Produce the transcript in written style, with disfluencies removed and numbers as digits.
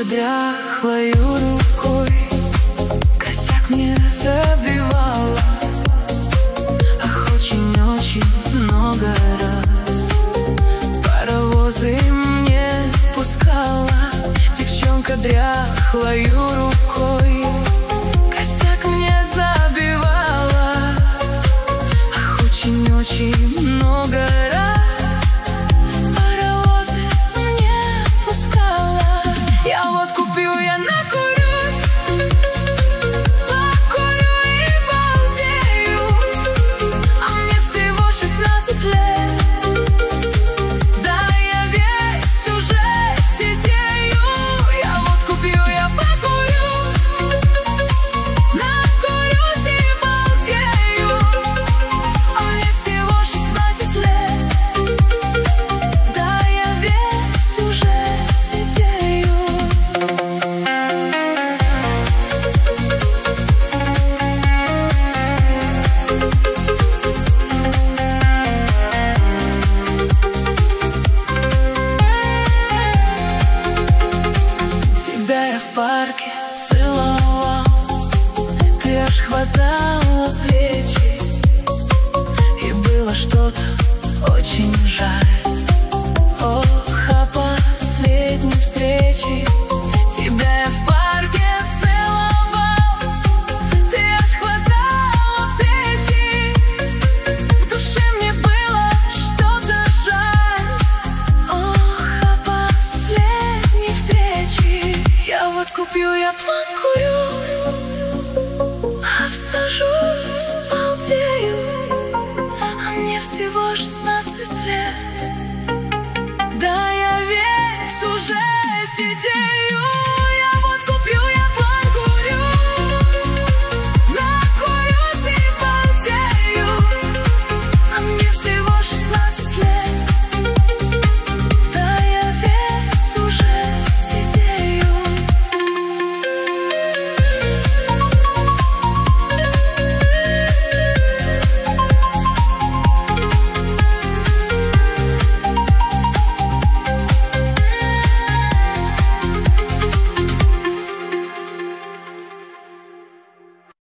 дряхлою рукой косяк мне забивала. Ах, очень-очень много раз паровозы мне пускала. Девчонка дряхлою рукой косяк мне забивала. Ах, очень-очень много раз паровозы мне пускала. Я вот купил, я накурюсь, покурю и балдею, а мне всего 16 лет. Да, я весь уже сидею. Я вот купил, я покурю, накурюсь и балдею, а мне всего 16 лет. Да, я весь уже сидею. Тебя я в парке целовал, ты аж хватала плечи, и было что-то очень жаль. Ох, о последней встрече. Тебя я в парке целовал, ты аж хватала плечи, в душе мне было что-то жаль. Ох, о последней встрече. Я вот купил, я план курю, обсажусь, балдею, а мне всего 16 лет. Да, я весь уже сидею.